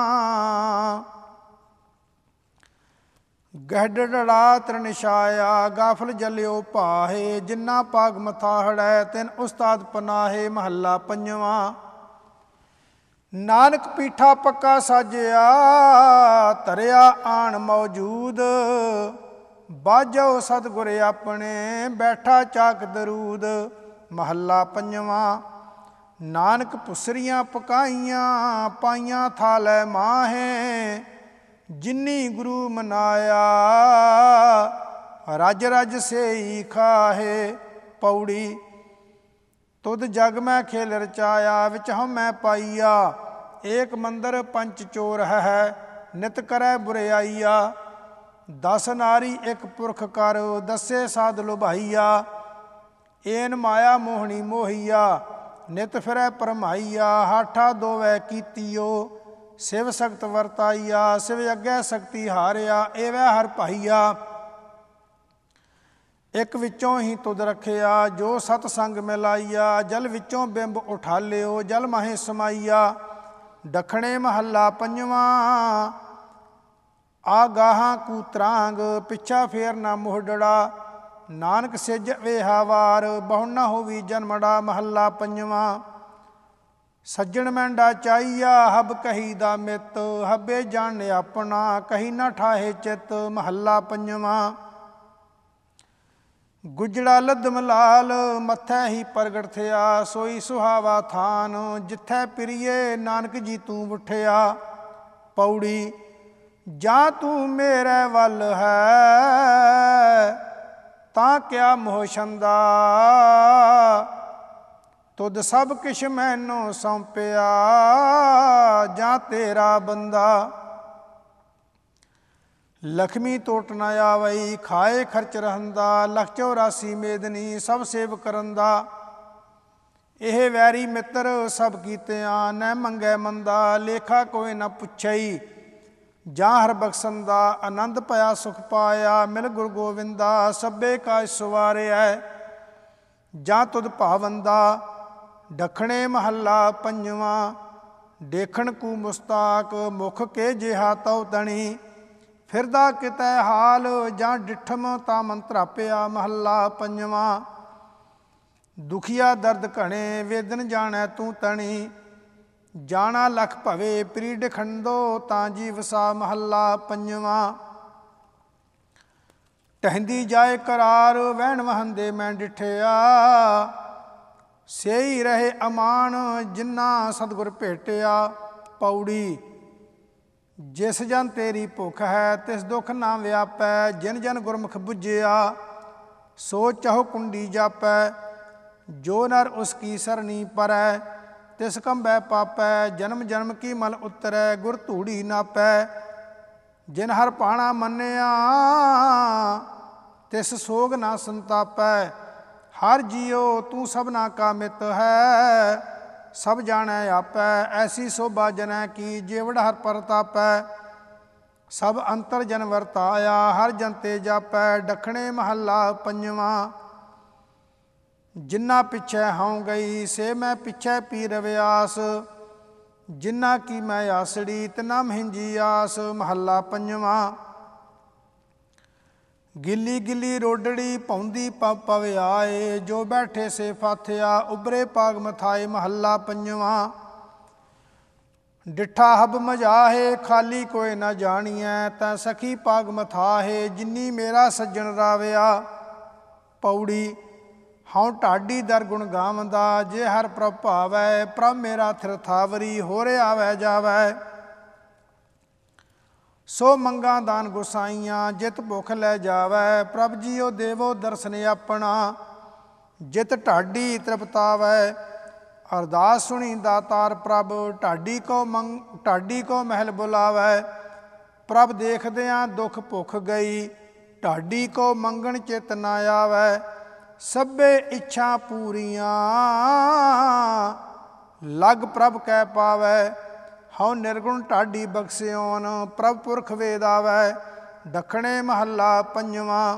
ਗਹਿੜੜਾ ਤ੍ਰਿਣਛਾਇਆ, ਗਾਫਲ ਜਲਿਓ ਭਾਹੇ। ਜਿੰਨਾ ਪਾਗ ਮਥਾਹੜੈ, ਤਿਨ ਉਸਤਾਦ ਪਨਾਹੇ। ਮਹੱਲਾ ਪੰਜਵਾਂ। ਨਾਨਕ ਪੀਠਾ ਪੱਕਾ ਸਾਜਿਆ, ਧਰਿਆ ਆਣ ਮੌਜੂਦ। ਬਾਝੋ ਸਤਿਗੁਰ ਆਪਣੇ, ਬੈਠਾ ਚਾਕ ਦਰੂਦ। ਮਹੱਲਾ ਪੰਜਵਾਂ। ਨਾਨਕ ਪੁਸਰੀਆਂ ਪਕਾਈਆਂ, ਪਾਈਆਂ ਥਾਲੈ ਮਾਹੇ। ਜਿਨੀ ਗੁਰੂ ਮਨਾਇਆ, ਰਜ ਰਜ ਸੇਈ ਖਾਹੇ। ਪੌੜੀ ਤੁਧ ਜਗ ਮੈਂ ਖੇਲ ਰਚਾਇਆ, ਵਿੱਚ ਹਉਮੈ ਪਾਈਆ। ਏਕ ਮੰਦਰ ਪੰਚ ਚੋਰ ਹੈ, ਨਿਤ ਕਰੈ ਬੁਰਿਆਈਆ। 10 ਨਾਰੀ ਇੱਕ ਪੁਰਖ ਕਰ, ਦੱਸੇ ਸਾਧ ਲੁਭਾਈਆ। ਏਨ ਮਾਇਆ ਮੋਹਣੀ ਮੋਹੀਆ, ਨਿਤ ਫਿਰੈ ਭਰਮਾਈਆ। ਹਾਠਾ ਦੋਵੈ ਕੀਤੀਓ, ਸਿਵ ਸਖਤ ਵਰਤਾਈਆ। ਸਿਵ ਅੱਗੇ ਸਕਤੀ ਹਾਰਿਆ, ਏਵੈ ਹਰ ਭਾਈਆ। ਇੱਕ ਵਿੱਚੋਂ ਹੀ ਤੁਧ ਰੱਖਿਆ, ਜੋ ਸਤ ਸੰਗ ਮਿਲਾਈਆ। ਜਲ ਵਿੱਚੋਂ ਬਿੰਬ ਉਠਾਲਿਓ, ਜਲ ਮਾਹੇ ਸਮਾਈਆ। ਦੱਖਣੇ ਮਹੱਲਾ ਪੰਜਵਾਂ। ਆ ਗਾਹਾਂ ਕੂਤਰਾਂਗ, ਪਿੱਛਾ ਫੇਰ ਨਾ ਮੋਹਡੜਾ। ਨਾਨਕ ਸਿਜ ਵੇਹਾ ਵਾਰ, ਬਹੁ ਨਾ ਹੋਵੀ ਜਨਮੜਾ। ਮਹੱਲਾ ਪੰਜਵਾਂ। ਸੱਜਣ ਮੈਂਡਾ ਚਾਈਆ, ਹਬ ਕਹੀ ਦਾ ਮਿੱਤ। ਹਬੇ ਜਾਣ ਆਪਣਾ, ਕਹੀ ਨਾ ਠਾਹੇ ਚਿੱਤ। ਮਹੱਲਾ ਪੰਜਵਾਂ। ਗੁਜੜਾ ਲੱਦਮ ਲਾਲ, ਮੱਥੈ ਹੀ ਪ੍ਰਗਟ ਥਿਆ। ਸੋਈ ਸੁਹਾਵਾ ਥਾਨ, ਜਿੱਥੈ ਪ੍ਰੀਏ ਨਾਨਕ ਜੀ ਤੂੰ ਉਠਿਆ। ਪੌੜੀ ਜਾਂ ਤੂੰ ਮੇਰੇ ਵੱਲ ਹੈ, ਤਾਂ ਕਿਆ ਮੋਹ ਛੰਦਾ। ਤੁਧ ਸਭ ਕਿਛ ਮੈਨੂੰ ਸੌਂਪਿਆ, ਜਾਂ ਤੇਰਾ ਬੰਦਾ। ਲਖਮੀ ਟੋਟ ਨ ਆਵਈ, ਖਾਏ ਖਰਚ ਰਹੰਦਾ। ਲਖ 84 ਮੇਦਨੀ, ਸਭ ਸੇਵ ਕਰੰਦਾ। ਇਹ ਵੈਰੀ ਮਿੱਤਰ ਸਭ ਕੀਤਿਆਂ, ਨੈ ਮੰਗੈ ਮੰਦਾ। ਲੇਖਾ ਕੋਈ ਨ ਪੁੱਛਈ, ਜਾਂ ਹਰ ਬਖਸ਼ੰਦਾ। ਆਨੰਦ ਭਇਆ ਸੁਖ ਪਾਇਆ, ਮਿਲ ਗੁਰ ਗੋਵਿੰਦਾ। ਸਭੇ ਕਾਜ ਸਵਾਰਿਐ, ਜਾਂ ਤੁਧ ਭਾਵੰਦਾ। ਦੱਖਣੇ ਮਹੱਲਾ ਪੰਜਵਾਂ। ਦੇਖਣ ਕੂ ਮੁਸਤਾਕ, ਮੁਖ ਕੇ ਜਿਹਾ ਤਉ ਤਣੀ। ਫਿਰਦਾ ਕਿਤੈ ਹਾਲ, ਜਾਂ ਡਿਠਮ ਤਾਂ ਮਨ ਧਰਾਪਿਆ। ਮਹੱਲਾ ਪੰਜਵਾਂ। ਦੁਖੀਆ ਦਰਦ ਘਣੇ, ਵੇਦਨ ਜਾਣੈ ਤੂੰ ਤਣੀ। ਜਾਣਾ ਲਖ ਭਵੇ, ਪ੍ਰੀਡ ਖੰਡੋ ਤਾਂ ਜੀ ਵਸਾ। ਮਹੱਲਾ ਪੰਜਵਾਂ। ਟਹਿੰਦੀ ਜਾਏ ਕਰਾਰ, ਵਹਿਣ ਵਹੰਦੇ ਮੈਂ ਡਿਠਿਆ। ਸੇਈ ਰਹੇ ਅਮਾਨ, ਜਿਨਾ ਸਤਿਗੁਰ ਭੇਟਿਆ। ਪੌੜੀ ਜਿਸ ਜਨ ਤੇਰੀ ਭੁੱਖ ਹੈ, ਤਿਸ ਦੁੱਖ ਨਾ ਵਿਆਪੈ। ਜਿਨ ਜਨ ਗੁਰਮੁਖ ਬੁੱਝਿਆ, ਸੋ ਚਾਹੋ ਕੁੰਡੀ ਜਾਪੈ। ਜੋ ਨਰ ਉਸ ਕੀ ਸਰਣੀ ਪਰੈ, ਤਿਸ ਕੰਬੈ ਪਾਪੈ। ਜਨਮ ਜਨਮ ਕੀ ਮਲ ਉਤਰੈ, ਗੁਰ ਧੂੜੀ ਨਾਪੈ। ਜਿਨ ਹਰ ਭਾਣਾ ਮੰਨਿਆ, ਤਿਸ ਸੋਗ ਨਾ ਸੰਤਾਪੈ। ਹਰ ਜੀਓ ਤੂੰ ਸਭਨਾ ਕਾ ਮਿੱਤ ਹੈ, ਸਭ ਜਾਣੈ ਆਪੈ। ਐਸੀ ਸੋਭਾ ਜਨੈ ਕੀ, ਜੀਵੜ ਹਰ ਪ੍ਰਤਾਪੈ। ਸਭ ਅੰਤਰ ਜਨ ਵਰਤਾਇਆ, ਹਰ ਜਨ ਤੇ ਜਾਪੈ। ਦੱਖਣੇ ਮਹੱਲਾ ਪੰਜਵਾਂ। ਜਿਨਾ ਪਿੱਛੇ ਹਉ ਗਈ, ਸੇ ਮੈਂ ਪਿੱਛੇ ਪੀ ਰਵਿਆਸ। ਜਿਨਾ ਕੀ ਮੈਂ ਆਸੜੀ, ਤਿਨਾ ਮਹਿੰਜੀ ਆਸ। ਮਹੱਲਾ ਪੰਜਵਾਂ। ਗਿੱਲੀ ਗਿੱਲੀ ਰੋਡੜੀ, ਭੌਂਦੀ ਪਵ ਆਏ। ਜੋ ਬੈਠੇ ਸੇ ਫਾਥਿਆ, ਉਬਰੇ ਪਾਗ ਮਥਾਏ। ਮਹੱਲਾ ਪੰਜਵਾਂ। ਡਿਠਾ ਹਬ ਮਜਾਹੇ, ਖਾਲੀ ਕੋਈ ਨਾ ਜਾਣੀਐ। ਤੈ ਸਖੀ ਪਾਗ ਮਥਾਹੇ, ਜਿਨੀ ਮੇਰਾ ਸੱਜਣ ਰਾਵਿਆ। ਪੌੜੀ ਹਉ ਢਾਡੀ ਦਰ ਗੁਣ ਗਾਵੰਦਾ, ਜੇ ਹਰ ਪ੍ਰਭ ਭਾਵੈ, ਪ੍ਰਭ ਮੇਰਾ ਥਿਰ ਥਾਵਰੀ, ਹੋਰੇ ਆਵੈ ਜਾਵੈ। ਸੋ ਮੰਗਾ ਦਾਨ ਗੁਸਾਈਆਂ, ਜਿਤ ਭੁਖ ਲੈ ਜਾਵੈ, ਪ੍ਰਭ ਜੀਓ ਦੇਵੋ ਦਰਸ਼ਨ ਆਪਣਾ, ਜਿਤ ਢਾਡੀ ਤ੍ਰਿਪਤਾਵੈ। ਅਰਦਾਸ ਸੁਣੀ ਦਾਤਾਰ ਪ੍ਰਭ, ਢਾਡੀ ਕੋ ਮਹਿਲ ਬੁਲਾਵੈ, ਪ੍ਰਭ ਦੇਖਦਿਆਂ ਦੁੱਖ ਭੁੱਖ ਗਈ, ਢਾਡੀ ਕੋ ਮੰਗਣ ਚਿਤ ਨਾ ਆਵੈ। ਸਭੇ ਇੱਛਾ ਪੂਰੀਆਂ, ਲਗ ਪ੍ਰਭ ਕੈ ਪਾਵੈ, ਹਉ ਨਿਰਗੁਣ ਢਾਡੀ ਬਖਸਿਓਨ, ਪ੍ਰਭ ਪੁਰਖ ਵੇਦ ਆਵੈ। ਦੱਖਣੇ ਮਹੱਲਾ ਪੰਜਵਾਂ।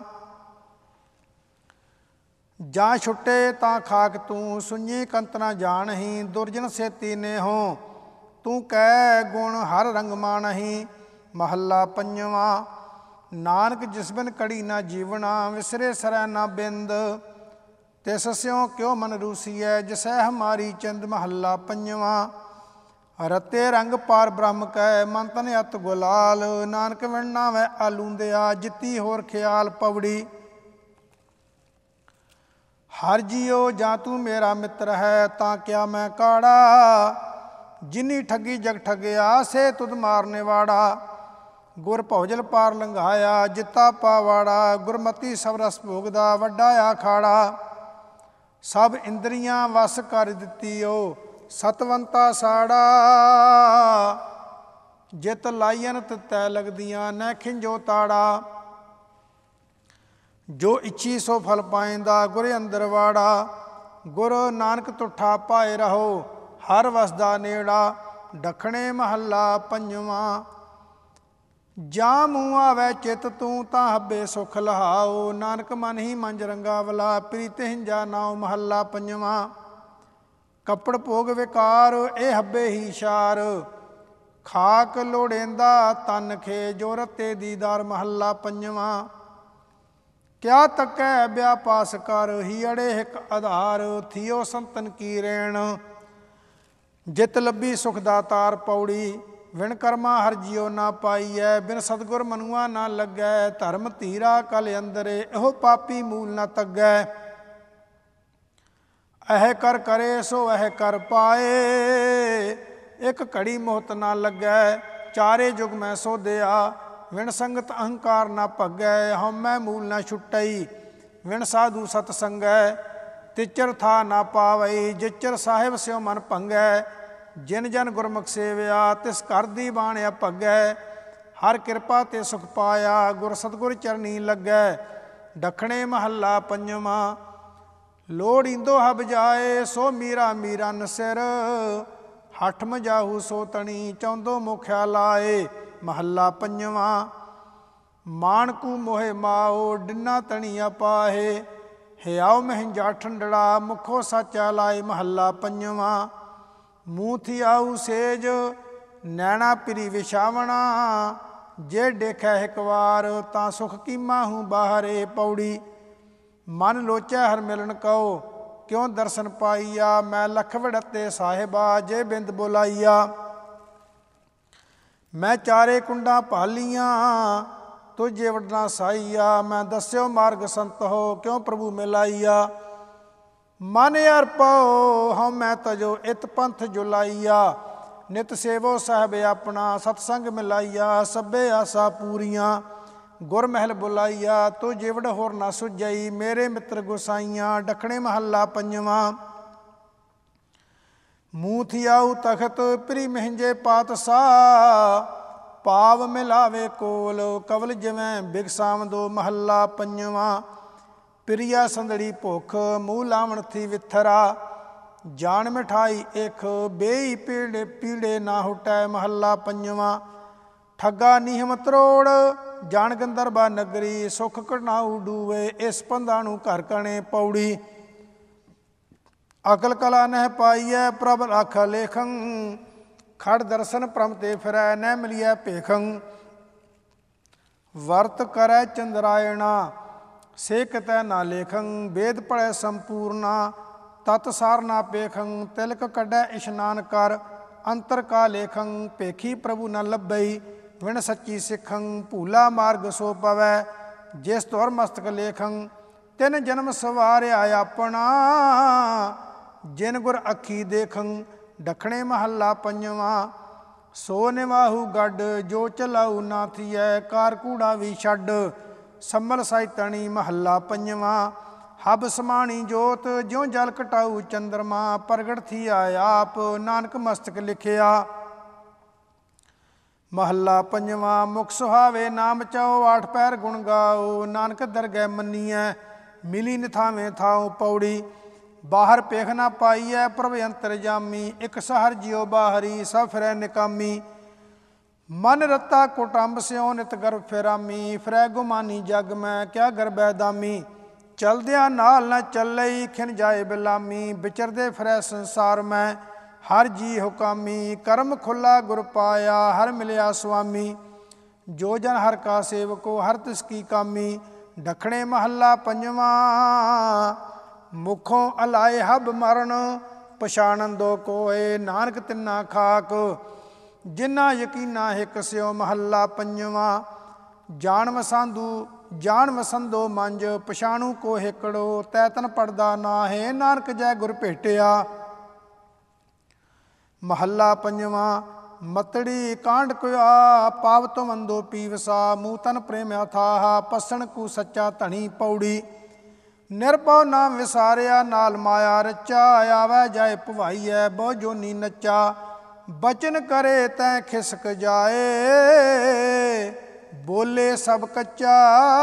ਜਾਂ ਛੁੱਟੇ ਤਾਂ ਖਾਕ ਤੂੰ, ਸੁਣੀ ਕੰਤ ਨਾ ਜਾਣਹੀਂ, ਦੁਰਜਨ ਸੇਤੀ ਨੇਹੋ, ਤੂੰ ਕਹਿ ਗੁਣ ਹਰ ਰੰਗ ਮਾਣਹੀਂ। ਮਹੱਲਾ ਪੰਜਵਾਂ। ਨਾਨਕ ਜਿਸ ਬਿਨ ਕੜੀ ਨਾ ਜੀਵਣਾ, ਵਿਸਰੇ ਸਰੈ ਨਾ ਬਿੰਦ, ਤਿਸ ਸਿਉ ਕਿਉ ਮਨ ਰੂਸੀਐ, ਜਿਸੈ ਹਮਾਰੀ ਚਿੰਦ। ਮਹੱਲਾ ਪੰਜਵਾਂ। ਰਤੇ ਰੰਗ ਪਾਰ ਬ੍ਰਹਮ ਕੈ, ਮਨ ਤਨ ਅਤ ਗੁਲਾਲ, ਨਾਨਕ ਵਿਣ ਨਾਵੈ ਆਲੂੰਦਿਆ, ਜਿੱਤੀ ਹੋਰ ਖਿਆਲ। ਪਵੜੀ। ਹਰ ਜੀਓ ਜਾਂ ਤੂੰ ਮੇਰਾ ਮਿੱਤਰ ਹੈ, ਤਾਂ ਕਿਆ ਮੈਂ ਕਾੜਾ, ਜਿਨੀ ਠੱਗੀ ਜਗ ਠੱਗਿਆ, ਸੇ ਤੁਧ ਮਾਰਨੇ ਵਾੜਾ। ਗੁਰ ਭੌਜਲ ਪਾਰ ਲੰਘਾਇਆ, ਜਿੱਤਾ ਪਾਵਾੜਾ, ਗੁਰਮਤੀ ਸਭ ਰਸ ਭੋਗਦਾ, ਵੱਡਾ ਆਖਾੜਾ। ਸਭ ਇੰਦਰੀਆਂ ਵਸ ਕਰ ਦਿੱਤੀਓ, ਸਤਵੰਤਾ ਸਾੜਾ, ਜਿਤ ਲਾਈਨ ਤੈ ਲਗਦੀਆਂ, ਨੈ ਖਿੰਜੋ ਤਾੜਾ। ਜੋ ਇੱਛੀ ਸੋ ਫਲ ਪਾਇੰਦਾ, ਗੁਰ ਅੰਦਰ ਵਾੜਾ, ਗੁਰ ਨਾਨਕ ਤੁਠਾ ਪਾਏ ਰਹੋ, ਹਰ ਵਸਦਾ ਨੇੜਾ। ਦੱਖਣੇ ਮਹੱਲਾ ਪੰਜਵਾਂ। ਜਾਂ ਮੂੰਹ ਆਵੈ ਚਿਤ ਤੂੰ, ਤਾਂ ਹੱਬੇ ਸੁਖ ਲਹਾਓ, ਨਾਨਕ ਮਨ ਹੀ ਮੰਜ ਰੰਗਾਵਲਾ, ਪ੍ਰੀਤ ਹਿੰਜਾ ਨਾਉ। ਮਹੱਲਾ ਪੰਜਵਾਂ। ਕੱਪੜ ਭੋਗ ਵਿਕਾਰ, ਇਹ ਹੱਬੇ ਹੀ ਸ਼ਾਰ, ਖਾਕ ਲੋੜੇਂਦਾ ਤਨ ਖੇ, ਜੋ ਰਤੇ ਦੀਦਾਰ। ਮਹੱਲਾ ਪੰਜਵਾਂ। ਕਿਆ ਤੱਕੈ ਵਿਆਪਾਸ ਕਰ, ਹੀ ਅੜੇ ਹਿਕ ਆਧਾਰ, ਥੀਓ ਸੰਤਨ ਕੀ ਰੇਣ, ਜਿਤ ਲੱਭੀ ਸੁਖ ਦਾਤਾਰ। ਪੌੜੀ। ਵਿਣ ਕਰਮਾ ਹਰ ਜੀਓ ਨਾ ਪਾਈਐ, ਬਿਨ ਸਤਿਗੁਰ ਮਨੁਆ ਨਾ ਲੱਗੈ, ਧਰਮ ਧੀਰਾ ਕਲ ਅੰਦਰੇ, ਇਹੋ ਪਾਪੀ ਮੂਲ ਨਾ ਤੱਗੈ। ਇਹ ਕਰ ਕਰੇ ਸੋ ਇਹ ਕਰ ਪਾਏ, ਇੱਕ ਘੜੀ ਮੋਹਤ ਨਾ ਲੱਗੈ, ਚਾਰੇ ਜੁਗ ਮੈਂ ਸੋਧਿਆ, ਵਿਣ ਸੰਗਤ ਅਹੰਕਾਰ ਨਾ ਭੱਗੈ, ਹਉਮੈ ਮੂਲ ਨਾ ਛੁੱਟਈ, ਵਿਣ ਸਾਧੂ ਸਤ ਸੰਗੈ, ਤਿਚਰ ਥਾ ਨਾ ਪਾਵਈ, ਜਿਚਰ ਸਾਹਿਬ ਸਿਉ ਮਨ ਭੰਗੈ, ਜਿਨ ਜਨ ਗੁਰਮੁਖ ਸੇਵਿਆ, ਤਿਸ ਘਰ ਦੀ ਬਾਣ ਅਭੱਗੈ, ਹਰ ਕਿਰਪਾ ਤੇ ਸੁਖ ਪਾਇਆ, ਗੁਰ ਸਤਿਗੁਰ ਚਰਨੀ ਲੱਗੈ। ਦੱਖਣੇ ਮਹੱਲਾ ਪੰਜਵਾਂ। ਲੋੜੀਂਦੋ ਹਬ ਜਾਏ, ਸੋ ਮੀਰਾ ਮੀਰਨ ਸਿਰ, ਹੱਠ ਮਜਾਹੂ ਸੋ ਤਣੀ, ਚੌਂਦੋ ਮੁਖਿਆ ਲਾਏ। ਮਹੱਲਾ ਪੰਜਵਾਂ। ਮਾਣਕੂ ਮੋਹਿ ਮਾਓ, ਡਿਨਾ ਤਣੀਆ ਪਾਹੇ, ਹਿਆਉ ਮਹਿੰਜਾ ਠੰਡੜਾ, ਮੁਖੋ ਸਾਚਾ ਲਾਏ। ਮਹੱਲਾ ਪੰਜਵਾਂ। ਮੂੰਹ ਥਿਆਊ ਸੇਜ, ਨੈਣਾ ਪਿਰੀ ਵਿਛਾਵਣਾ, ਜੇ ਦੇਖੈ ਇੱਕ ਵਾਰ, ਤਾਂ ਸੁਖ ਕੀਮਾ ਹੂੰ ਬਾਹਰੇ। ਪੌੜੀ। ਮਨ ਲੋਚੈ ਹਰ ਮਿਲਣ ਕਉ, ਕਿਉਂ ਦਰਸ਼ਨ ਪਾਈਆ, ਮੈਂ ਲਖ ਵੜਤੇ ਸਾਹਿਬਾ, ਜੇ ਬਿੰਦ ਬੁਲਾਈਆ। ਮੈਂ ਚਾਰੇ ਕੁੰਡਾਂ ਭਾਲੀਆਂ, ਤੁਝੇ ਵਡਨਾ ਸਾਈਆ, ਮੈਂ ਦੱਸਿਓ ਮਾਰਗ ਸੰਤ ਹੋ, ਕਿਉਂ ਪ੍ਰਭੂ ਮਿਲਾਈਆ। ਮਨ ਅਰਪੋ ਹਉ ਮੈਂ ਤਜੋ, ਇਤ ਪੰਥ ਜੁਲਾਈਆ, ਨਿਤ ਸੇਵੋ ਸਾਹਿਬ ਆਪਣਾ, ਸਤਸੰਗ ਮਿਲਾਈਆ, ਸਭੇ ਆਸਾ ਪੂਰੀਆਂ, ਗੁਰ ਮਹਿਲ ਬੁਲਾਈਆ, ਤੂੰ ਜਿਵੜ ਹੋਰ ਨਾ ਸੁਝਈ, ਮੇਰੇ ਮਿੱਤਰ ਗੁਸਾਈਆਂ। ਦੱਖਣੇ ਮਹੱਲਾ ਪੰਜਵਾਂ। ਮੂੰਹ ਥਿਆਊ ਤਖਤ, ਪ੍ਰੀ ਮਹਿੰਜੇ ਪਾਤਸ਼ਾਹ, ਪਾਵ ਮਿਲਾਵੇ ਕੋਲ, ਕਵਲ ਜਿਵੇਂ ਬਿਗਸਾਵਦੋ। ਮਹੱਲਾ ਪੰਜਵਾਂ। ਪ੍ਰਿਆ ਸੰਦੜੀ ਭੁੱਖ, ਮੂੰਹ ਲਾਵਣ ਥੀ ਵਿਥਰਾ, ਜਾਣ ਮਿਠਾਈ ਇਖ, ਬੇਈ ਪੀੜੇ ਪੀੜੇ ਨਾ ਹੁਟੈ। ਮਹੱਲਾ ਪੰਜਵਾਂ। ਠੱਗਾ ਨੀਹਮ ਤਰੋੜ, ਜਾਣ ਗੰਦਰਬਾ ਨਗਰੀ, ਸੁਖ ਘਟਨਾਊ ਡੂਵੇ, ਇਸ ਪੰਧਾ ਨੂੰ ਘਰ ਕਣੇ। ਪੌੜੀ। ਅਕਲ ਕਲਾ ਨਹਿ ਪਾਈਐ, ਪ੍ਰਭ ਰਾਖਾ ਲੇਖੰ, ਖੜ ਦਰਸ਼ਨ ਪ੍ਰਮ ਤੇ ਫਿਰੈ, ਨਹਿ ਮਿਲੀਐ ਭੇਖੰ। ਵਰਤ ਕਰੈ ਚੰਦਰਾਇਣਾ, ਸੇ ਕਿਤੈ ਨਾ ਲੇਖੰ, ਵੇਦ ਪੜ੍ਹੈ ਸੰਪੂਰਨਾ, ਤਤ ਸਾਰ ਨਾ ਪੇਖੰ। ਤਿਲਕ ਕੱਢੈ ਇਸ਼ਨਾਨ ਕਰ, ਅੰਤਰ ਕਾ ਲੇਖੰ, ਭੇਖੀ ਪ੍ਰਭੂ ਨ ਲੱਭਈ, ਵਿਣ ਸੱਚੀ ਸਿੱਖੰ। ਭੂਲਾ ਮਾਰਗ ਸੋ ਪਵੈ, ਜਿਸ ਤੁਰ ਮਸਤਕ ਲੇਖੰ, ਤਿੰਨ ਜਨਮ ਸਵਾਰਿਆ ਆਪਣਾ, ਜਿਨ ਗੁਰ ਅੱਖੀ ਦੇਖੰ ਡਖਣੇ ਮਹੱਲਾ ਪੰਜਵਾਂ। ਸੋ ਨਿਵਾਹੂ ਗੱਡ ਜੋ ਚਲਾਊ ਨਾ ਥੀਐ, ਕਾਰ ਕੂੜਾ ਵੀ ਛੱਡ ਸੰਮਲ ਸਾਇਤਣੀ ਮਹੱਲਾ ਪੰਜਵਾਂ। ਹਬ ਸਮਾਣੀ ਜੋਤ ਜਿਉ ਜਲ ਘਟਾਊ ਚੰਦਰਮਾ, ਪ੍ਰਗਟ ਥੀਆ ਆਪ ਨਾਨਕ ਮਸਤਕ ਲਿਖਿਆ। ਮਹੱਲਾ ਪੰਜਵਾਂ। ਮੁਖ ਸੁਹਾਵੇ ਨਾਮ ਚਾਓ, ਆਠ ਪੈਰ ਗੁਣ ਗਾਓ, ਨਾਨਕ ਦਰਗਹਿ ਮੰਨੀਐ ਮਿਲੀ ਨਿਥਾਵੇਂ ਥਾਉ ਪੌੜੀ। ਬਾਹਰ ਪੇਖ ਨਾ ਪਾਈਐ ਪ੍ਰਭ ਅੰਤਰ ਜਾਮੀ, ਇੱਕ ਸਹਰ ਜਿਉ ਬਾਹਰੀ ਸਭ ਫਿਰੈ ਨਿਕਾਮੀ। ਮਨ ਰਤਾ ਕੁਟੰਬ ਸਿਉ ਨਿਤ ਗਰਭ ਫਿਰਾਮੀ, ਫਿਰੈ ਗੁਮਾਨੀ ਜਗ ਮੈਂ ਕਿਆ ਗਰਬੈ ਦਾਮੀ। ਚਲਦਿਆਂ ਨਾਲ ਨਾ ਚੱਲਈ ਖਿਨ ਜਾਏ ਬਿਲਾਮੀ, ਵਿਚਰਦੇ ਫਿਰੈ ਸੰਸਾਰ ਮੈਂ ਹਰ ਜੀ ਹੁਕਾਮੀ। ਕਰਮ ਖੁੱਲਾ ਗੁਰ ਪਾਇਆ ਹਰ ਮਿਲਿਆ ਸੁਆਮੀ, ਜੋ ਜਨ ਹਰ ਕਾ ਸੇਵਕੋ ਹਰ ਤਿਸ ਕੀ ਕਾਮੀ। ਡਖਣੇ ਮਹੱਲਾ ਪੰਜਵਾਂ। ਮੁਖੋਂ ਅਲਾਏ ਹਬ ਮਰਨ ਪਛਾਣਨ ਕੋਏ, ਨਾਨਕ ਤਿੰਨਾ ਖਾਕ ਜਿਨਾ ਯਕੀਨਾ ਹਿਕ ਸਿਓ ਮਹੱਲਾ ਪੰਜਵਾਂ। ਜਾਣ ਵਸੰਦੋ ਮੰਜ ਪਛਾਣੂ ਕੋ ਹਿਕੜੋ, ਤੈ ਤਨ ਪੜਦਾ ਨਾਹੇ ਨਾਨਕ ਜੈ ਗੁਰ ਭੇਟਿਆ। ਮਹੱਲਾ ਪੰਜਵਾਂ। ਮਤੜੀ ਕਾਂਡ ਕੁਆ ਪਾਵ ਤੋਂ ਮੰਦੋ ਪੀਵਸਾ, ਮੂਹ ਤਨ ਪ੍ਰੇਮ ਅਥਾਹਾ ਪਸਣ ਕੂ ਸੱਚਾ ਧਣੀ ਪੌੜੀ। ਨਿਰਭਉ ਨਾਮ ਵਿਸਾਰਿਆ ਨਾਲ ਮਾਇਆ ਰਚਾ, ਆਵੈ ਜਾਏ ਭਵਾਈਐ ਬਹੁ ਜੋਨੀ ਨੱਚਾ। ਬਚਨ ਕਰੇ ਤੈ ਖਿਸਕ ਜਾਏ ਬੋਲੇ ਸਭ ਕੱਚਾ,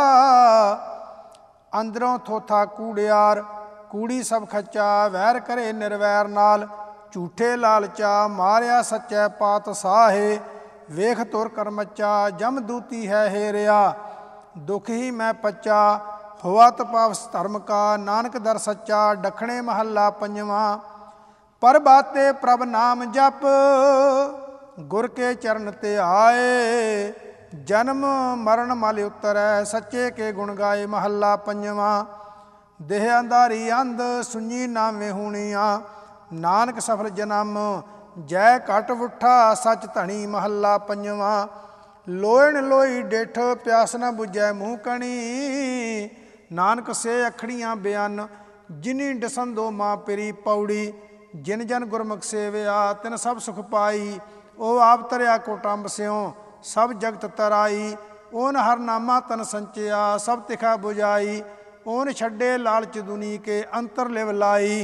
ਅੰਦਰੋਂ ਥੋਥਾ ਕੂੜਿਆਰ ਕੂੜੀ ਸਭ ਖੱਚਾ। ਵੈਰ ਕਰੇ ਨਿਰਵੈਰ ਨਾਲ ਝੂਠੇ ਲਾਲਚਾ, ਮਾਰਿਆ ਸੱਚੈ ਪਾਤ ਸਾਹੇ ਵੇਖ ਤੁਰ ਕਰਮਚਾ। ਜਮ ਦੂਤੀ ਹੈ ਹੇਰਿਆ ਦੁਖ ਹੀ ਮੈਂ ਪੱਚਾ, ਹੋਆ ਤਪਾਵਸ ਧਰਮ ਕਾ ਨਾਨਕ ਦਰ ਸੱਚਾ। ਡਖਣੇ ਮਹੱਲਾ ਪੰਜਵਾਂ। ਪਰਬਾਤੇ ਪ੍ਰਭ ਨਾਮ ਜਪ ਗੁਰ ਕੇ ਚਰਨ ਤੇ ਆਏ, ਜਨਮ ਮਰਨ ਮਲ ਉਤਰੈ ਸੱਚੇ ਕੇ ਗੁਣ ਗਾਏ ਮਹੱਲਾ ਪੰਜਵਾਂ। ਦੇਹ ਅੰਧਾਰੀ ਅੰਧ ਸੁਣੀ ਨਾਵੇਂ ਹੋਣੀਆਂ, ਨਾਨਕ ਸਫਲ ਜਨਮ ਜੈ ਘਟ ਉਠਾ ਸੱਚ ਧਣੀ ਮਹੱਲਾ ਪੰਜਵਾਂ। ਲੋਇਣ ਲੋਈ ਡਿਠ ਪਿਆਸ ਨਾ ਬੁਝੈ ਮੂੰਹ ਕਣੀ, ਨਾਨਕ ਸੇ ਅਖੜੀਆਂ ਬਿਆਨ ਜਿਨੀ ਡਸੰਦੋ ਮਾਂ ਪਿਰੀ ਪੌੜੀ। ਜਿਨ ਜਨ ਗੁਰਮੁਖ ਸੇਵਿਆ ਤਿਨ ਸਭ ਸੁਖ ਪਾਈ, ਉਹ ਆਪ ਤਰਿਆ ਕੋਟੰਬ ਸਿਉ ਸਭ ਜਗਤ ਤਰਾਈ। ਓਨ ਹਰ ਨਾਮਾ ਤਨ ਸੰਚਿਆ ਸਭ ਤਿਖਾ ਬੁਝਾਈ, ਓਨ ਛੱਡੇ ਲਾਲਚ ਦੁਨੀ ਕੇ ਅੰਤਰ ਲਿਵ ਲਾਈ।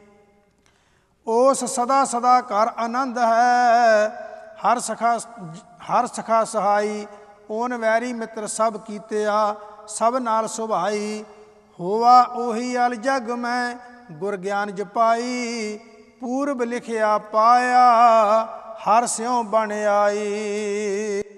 ਉਸ ਸਦਾ ਸਦਾ ਘਰ ਆਨੰਦ ਹੈ ਹਰ ਸਖਾ ਸਹਾਈ। ਓਨ ਵੈਰੀ ਮਿੱਤਰ ਸਭ ਕੀਤਿਆ ਸਭ ਨਾਲ ਸੁਭਾਈ। ਹੋਵਾ ਉਹੀ ਅਲ ਜਗ ਮੈਂ ਗੁਰ ਗਿਆਨ ਜਪਾਈ, ਪੂਰਬ ਲਿਖਿਆ ਪਾਇਆ ਹਰ ਸਿਉ ਬਣ ਆਈ।